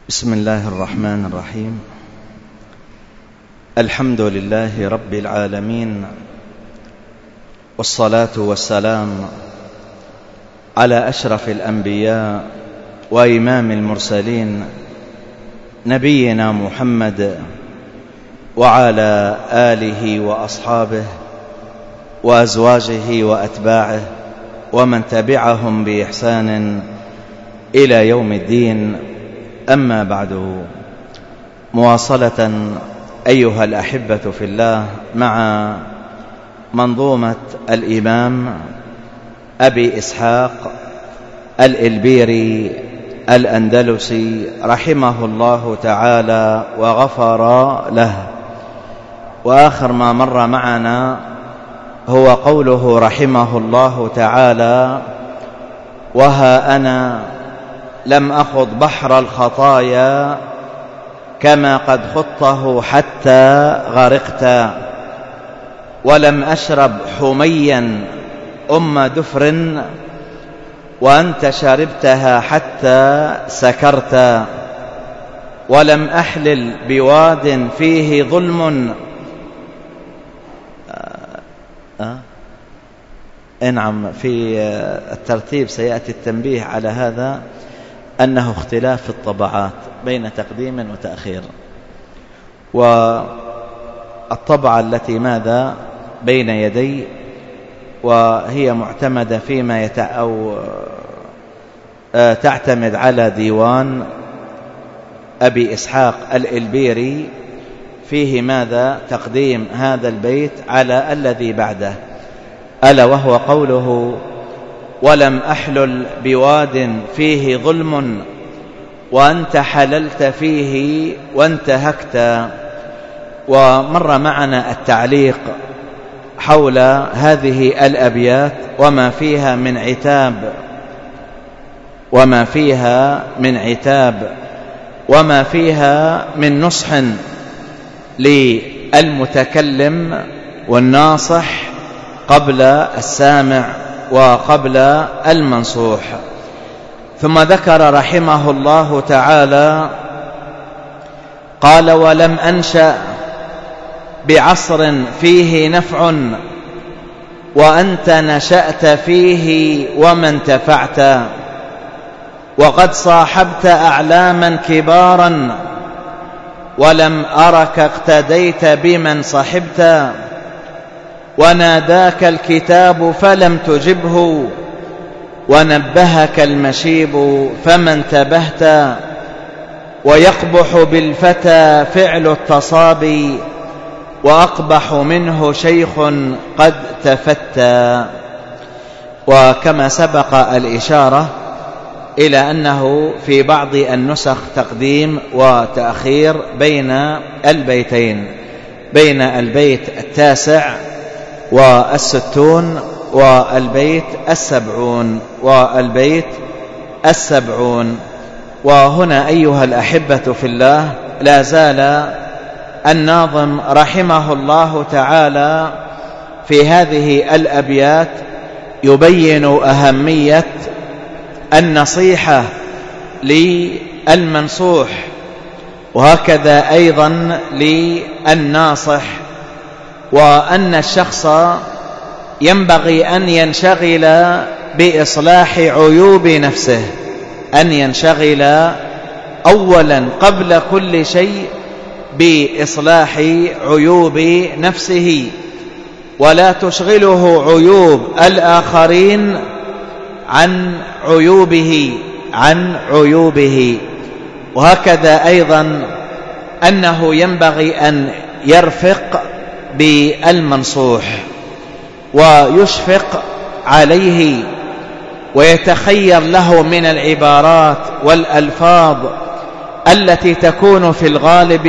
بسم الله الرحمن الرحيم. الحمد لله رب العالمين، والصلاة والسلام على أشرف الأنبياء وإمام المرسلين نبينا محمد وعلى آله وأصحابه وأزواجه وأتباعه ومن تبعهم بإحسان إلى يوم الدين. أما بعد، مواصلة أيها الأحبة في الله مع منظومة الإمام أبي إسحاق الإلبيري الأندلسي رحمه الله تعالى وغفر له. وآخر ما مر معنا هو قوله رحمه الله تعالى: وها أنا لم أخض بحر الخطايا كما قد خضته حتى غرقت، ولم أشرب حميا دفر وأنت شربتها حتى سكرت، ولم أحلل بواد فيه ظلم. نعم، في الترتيب سيأتي التنبيه على هذا، أنه اختلاف في الطبعات بين تقديم وتأخير. والطبعة التي ماذا بين يدي وهي معتمدة فيما تعتمد على ديوان أبي إسحاق الإلبيري، فيه ماذا تقديم هذا البيت على الذي بعده، ألا وهو قوله: ولم أحلل بواد فيه ظلم وأنت حللت فيه وانتهكت. ومر معنا التعليق حول هذه الأبيات وما فيها من عتاب وما فيها من نصح للمتكلم والناصح قبل السامع وقبل المنصوح. ثم ذكر رحمه الله تعالى قال: ولم أنشأ بعصر فيه نفع وأنت نشأت فيه وما انتفعت، وقد صاحبت أعلاما كبارا ولم أرك اقتديت بمن صحبت، وناداك الكتاب فلم تجبه ونبهك المشيب فما انتبهت، ويقبح بالفتى فعل التصابي وأقبح منه شيخ قد تفتى. وكما سبق الإشارة إلى أنه في بعض النسخ تقديم وتأخير بين البيتين، بين البيت 69 والبيت 70. وهنا أيها الأحبة في الله، لا زال الناظم رحمه الله تعالى في هذه الأبيات يبين أهمية النصيحة للمنصوح، وهكذا أيضا للناصح، وأن الشخص ينبغي أن ينشغل بإصلاح عيوب نفسه، أن ينشغل أولا قبل كل شيء بإصلاح عيوب نفسه، ولا تشغله عيوب الآخرين عن عيوبه. وهكذا أيضا أنه ينبغي أن يرفق بالمنصوح ويشفق عليه، ويتخير له من العبارات والألفاظ التي تكون في الغالب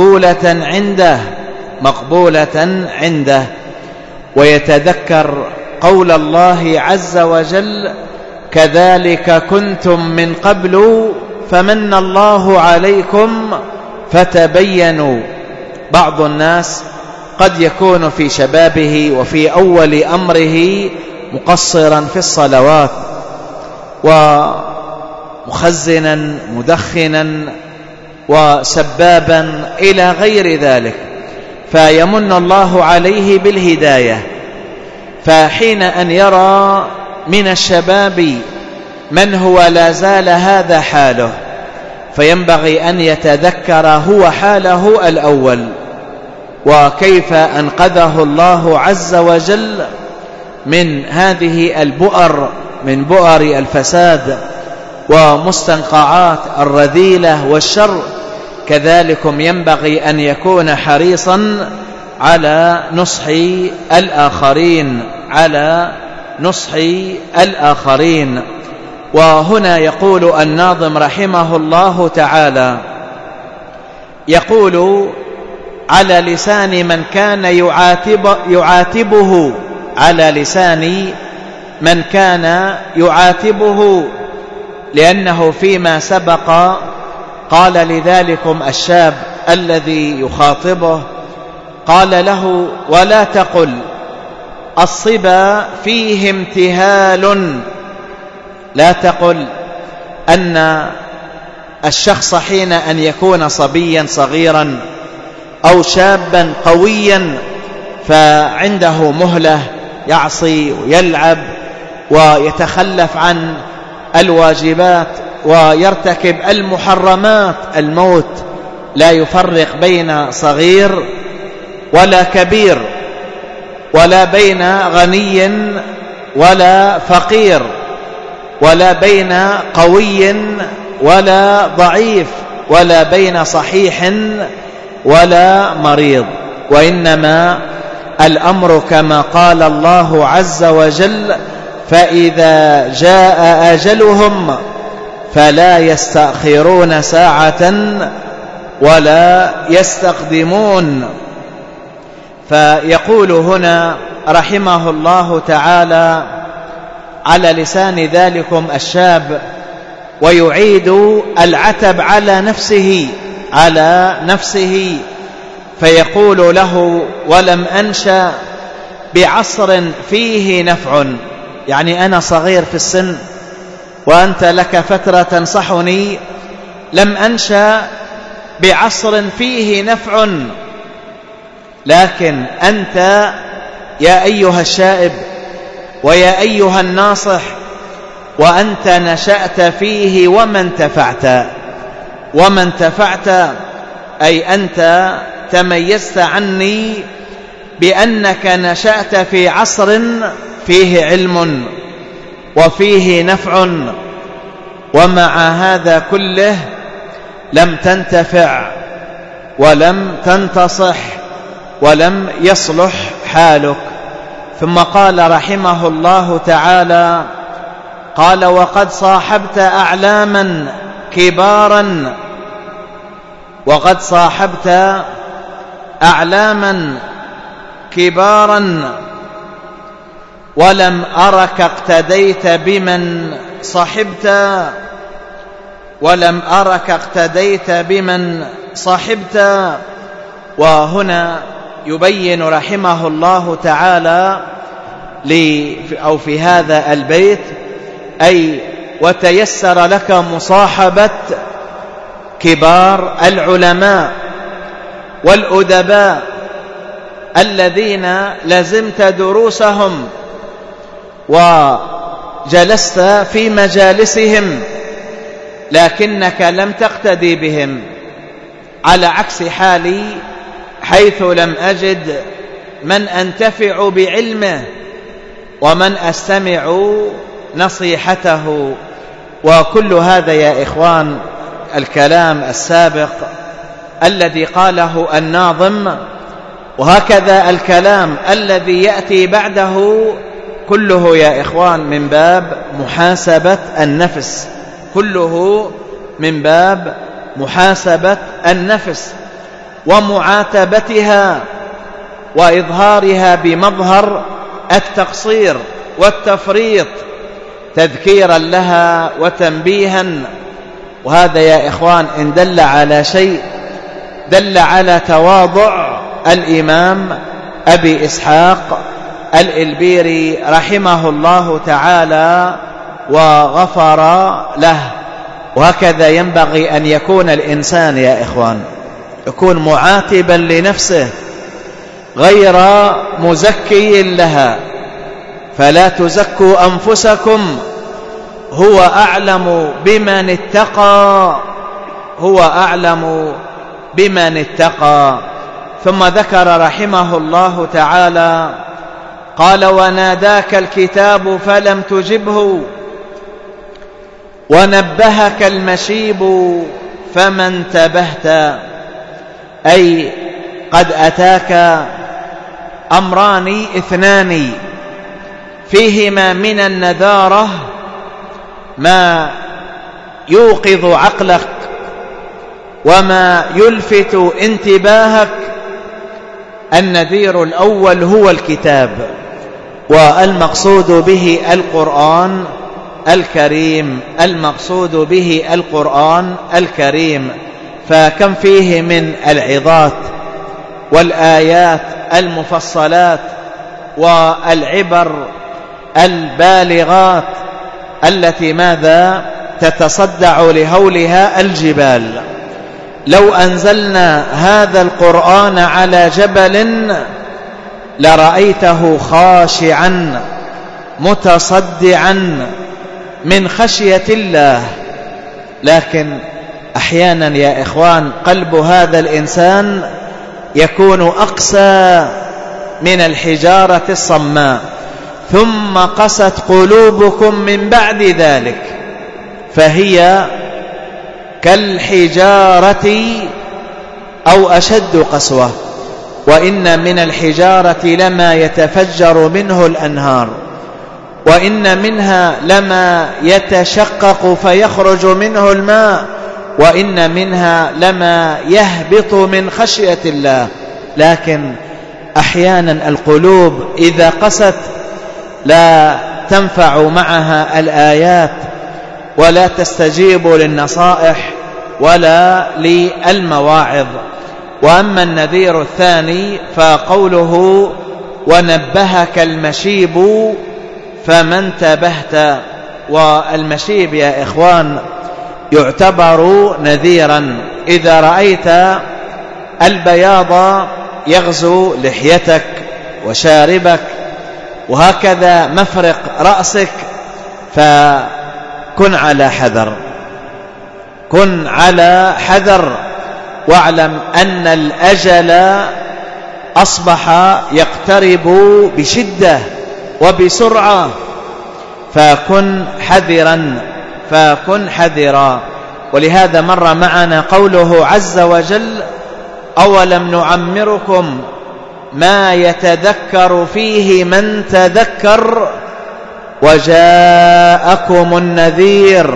مقبولة عنده، ويتذكر قول الله عز وجل: كذلك كنتم من قبل فمن الله عليكم فتبينوا. بعض الناس قد يكون في شبابه وفي أول أمره مقصرا في الصلوات ومخزنا مدخنا وسبابا إلى غير ذلك، فيمن الله عليه بالهداية. فحين أن يرى من الشباب من هو لا زال هذا حاله، فينبغي أن يتذكر هو حاله الأول، وكيف أنقذه الله عز وجل من هذه البؤر، من بؤر الفساد ومستنقعات الرذيلة والشر. كذلكم ينبغي أن يكون حريصا على نصح الآخرين، على نصح الآخرين. وهنا يقول الناظم رحمه الله تعالى، يقول على لسان من كان يعاتبه، على لسان من كان يعاتبه، لأنه فيما سبق قال لذلكم الشاب الذي يخاطبه، قال له: ولا تقل الصبا فيه امتهال. لا تقل أن الشخص حين أن يكون صبيا صغيرا أو شابا قويا فعنده مهلة يعصي ويلعب ويتخلف عن الواجبات ويرتكب المحرمات. الموت لا يفرق بين صغير ولا كبير، ولا بين غني ولا فقير، ولا بين قوي ولا ضعيف، ولا بين صحيح ولا مريض. وإنما الأمر كما قال الله عز وجل: فإذا جاء أجلهم فلا يستأخرون ساعة ولا يستقدمون. فيقول هنا رحمه الله تعالى على لسان ذلكم الشاب، ويعيد العتب على نفسه فيقول له: ولم أنشأ بعصر فيه نفع. يعني أنا صغير في السن وأنت لك فترة تنصحني، لم أنشأ بعصر فيه نفع، لكن أنت يا أيها الشائب ويا أيها الناصح، وأنت نشأت فيه وما انتفعت، أي أنت تميزت عني بأنك نشأت في عصر فيه علم وفيه نفع، ومع هذا كله لم تنتفع ولم تنتصح ولم يصلح حالك. ثم قال رحمه الله تعالى: قال: وقد صاحبت أعلاما كبارا، وقد صاحبت أعلاما كبارا، ولم أرك اقتديت بمن صحبت، ولم أرك اقتديت بمن صحبت. وهنا يبين رحمه الله تعالى أو في هذا البيت، أي وتيسر لك مصاحبة كبار العلماء والأدباء الذين لزمت دروسهم وجلست في مجالسهم، لكنك لم تقتدي بهم، على عكس حالي حيث لم أجد من أنتفع بعلمه ومن أستمع نصيحته. وكل هذا يا إخوان الكلام السابق الذي قاله الناظم، وهكذا الكلام الذي يأتي بعده، كله يا إخوان من باب محاسبة النفس، كله من باب محاسبة النفس ومعاتبتها وإظهارها بمظهر التقصير والتفريط، تذكيرا لها وتنبيها. وهذا يا إخوان إن دل على شيء دل على تواضع الإمام أبي إسحاق الإلبيري رحمه الله تعالى وغفر له. وهكذا ينبغي أن يكون الإنسان يا إخوان، يكون معاتبا لنفسه غير مزكي لها. فلا تزكوا أنفسكم، هو أعلم بمن اتقى، هو أعلم بمن اتقى. ثم ذكر رحمه الله تعالى قال: وناداك الكتاب فلم تجبه، ونبهك المشيب فما انتبهت. أي قد أتاك أمران اثنان فيهما من النذارة ما يوقظ عقلك وما يلفت انتباهك. النذير الأول هو الكتاب، والمقصود به القرآن الكريم، المقصود به القرآن الكريم. فكم فيه من العظات والآيات المفصلات والعبر البالغات التي ماذا تتصدع لهولها الجبال. لو أنزلنا هذا القرآن على جبل لرأيته خاشعا متصدعا من خشية الله. لكن أحيانا يا إخوان قلب هذا الإنسان يكون أقسى من الحجارة الصماء. ثم قست قلوبكم من بعد ذلك فهي كالحجارة أو أشد قسوة. وإن من الحجارة لما يتفجر منه الأنهار، وإن منها لما يتشقق فيخرج منه الماء، وإن منها لما يهبط من خشية الله. لكن أحيانا القلوب إذا قست لا تنفع معها الآيات، ولا تستجيب للنصائح ولا للمواعظ. وأما النذير الثاني فقوله: ونبهك المشيب فما انتبهت. والمشيب يا إخوان يعتبر نذيرا. إذا رأيت البياض يغزو لحيتك وشاربك وهكذا مفرق رأسك فكن على حذر، كن على حذر، واعلم أن الأجل أصبح يقترب بشدة وبسرعة، فكن حذرا، فكن حذرا. ولهذا مر معنا قوله عز وجل: أولم نعمركم ما يتذكر فيه من تذكر وجاءكم النذير،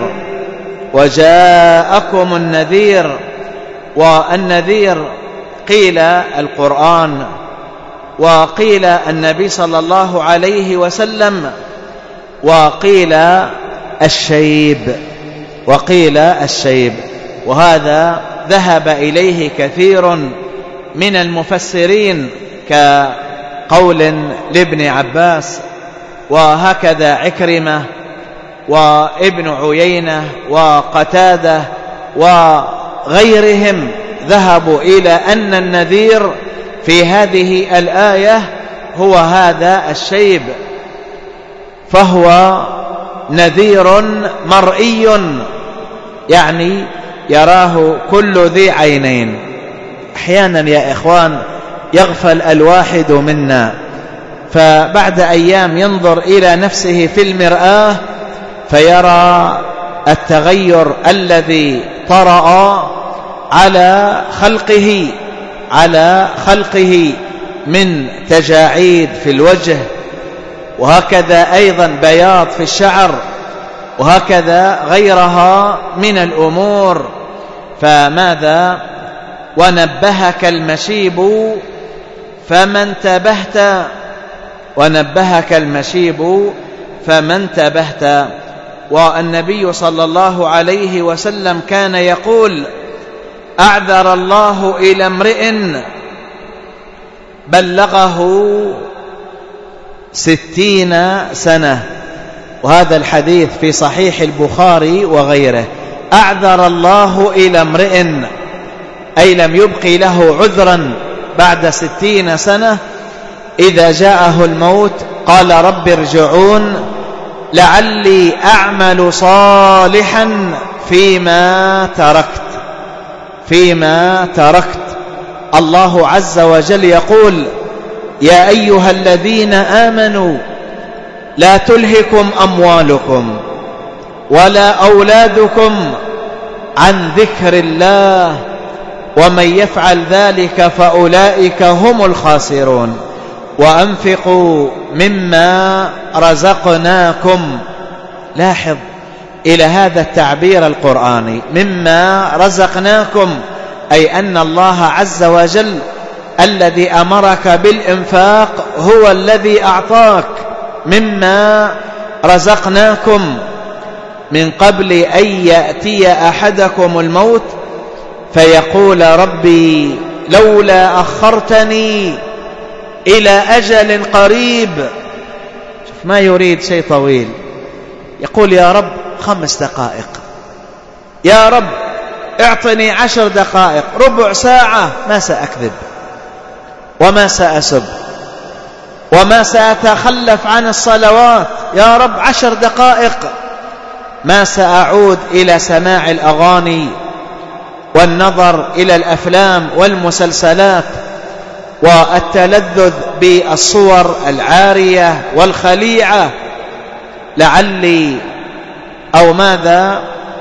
وجاءكم النذير. والنذير قيل القرآن، وقيل النبي صلى الله عليه وسلم، وقيل الشيب، وقيل الشيب. وهذا ذهب إليه كثير من المفسرين كقول لابن عباس، وهكذا عكرمة وابن عيينة وقتادة وغيرهم ذهبوا إلى أن النذير في هذه الآية هو هذا الشيب، فهو نذير مرئي، يعني يراه كل ذي عينين. أحيانا يا إخوان يغفل الواحد منا، فبعد أيام ينظر إلى نفسه في المرآة فيرى التغير الذي طرأ على خلقه من تجاعيد في الوجه، وهكذا أيضا بياض في الشعر، وهكذا غيرها من الأمور. فماذا؟ ونبهك المشيب فما انتبهت، ونبهك المشيب فما انتبهت. والنبي صلى الله عليه وسلم كان يقول: أعذر الله إلى امرئ بلغه 60 سنة. وهذا الحديث في صحيح البخاري وغيره. أعذر الله إلى امرئ، أي لم يبقي له عذرا بعد 60 سنة، إذا جاءه الموت قال رب ارجعون لعلي أعمل صالحا فيما تركت. الله عز وجل يقول: يا أيها الذين آمنوا لا تلهكم أموالكم ولا أولادكم عن ذكر الله ومن يفعل ذلك فأولئك هم الخاسرون، وأنفقوا مما رزقناكم. لاحظ إلى هذا التعبير القرآني، مما رزقناكم، أي أن الله عز وجل الذي أمرك بالإنفاق هو الذي أعطاك مما رزقناكم، من قبل أن يأتي أحدكم الموت فيقول ربي لولا أخرتني إلى أجل قريب. شوف، ما يريد شيء طويل، يقول يا رب 5 دقائق، يا رب اعطني 10 دقائق، ربع ساعة، ما سأكذب وما سأسب وما سأتخلف عن الصلوات، يا رب 10 دقائق، ما سأعود إلى سماع الأغاني والنظر إلى الأفلام والمسلسلات والتلذذ بالصور العارية والخليعة، لعلي أو ماذا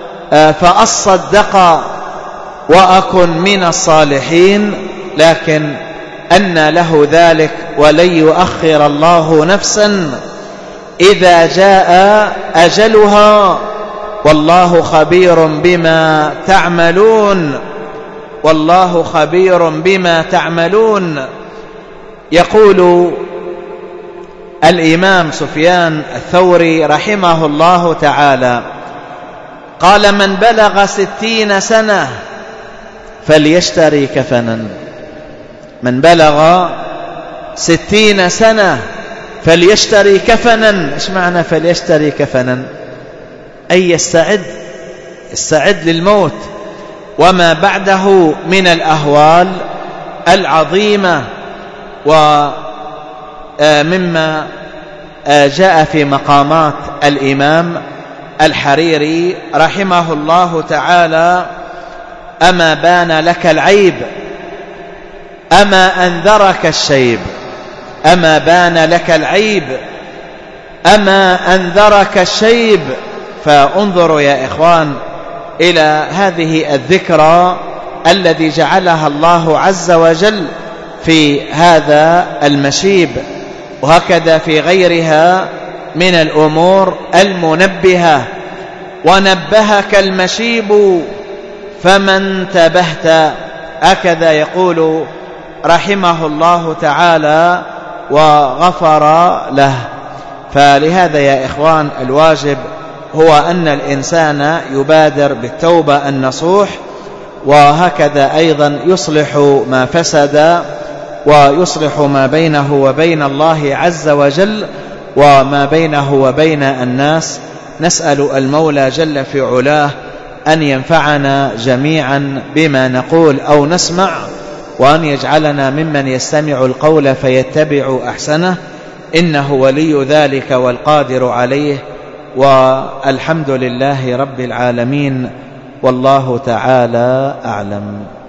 فأصدق وأكن من الصالحين. لكن أن له ذلك، ولن يؤخر الله نفسا إذا جاء أجلها، والله خبير بما تعملون، والله خبير بما تعملون. يقول الإمام سفيان الثوري رحمه الله تعالى، قال: من بلغ 60 سنة فليشتري كفنا. من بلغ 60 سنة فليشتري كفنا. إيش معنى فليشتري كفنا؟ أي يستعد للموت وما بعده من الأهوال العظيمة. ومما جاء في مقامات الإمام الحريري رحمه الله تعالى: أما بان لك العيب أما أنذرك الشيب. أما بان لك العيب أما أنذرك الشيب. فانظروا يا إخوان إلى هذه الذكرى الذي جعلها الله عز وجل في هذا المشيب، وهكذا في غيرها من الأمور المنبهة. ونبهك المشيب فمن تبهت، هكذا يقول رحمه الله تعالى وغفر له. فلهذا يا إخوان الواجب هو أن الإنسان يبادر بالتوبة النصوح، وهكذا أيضا يصلح ما فسد ويصلح ما بينه وبين الله عز وجل وما بينه وبين الناس. نسأل المولى جل في علاه أن ينفعنا جميعا بما نقول أو نسمع، وأن يجعلنا ممن يستمع القول فيتبع أحسنه، إنه ولي ذلك والقادر عليه. والحمد لله رب العالمين، والله تعالى أعلم.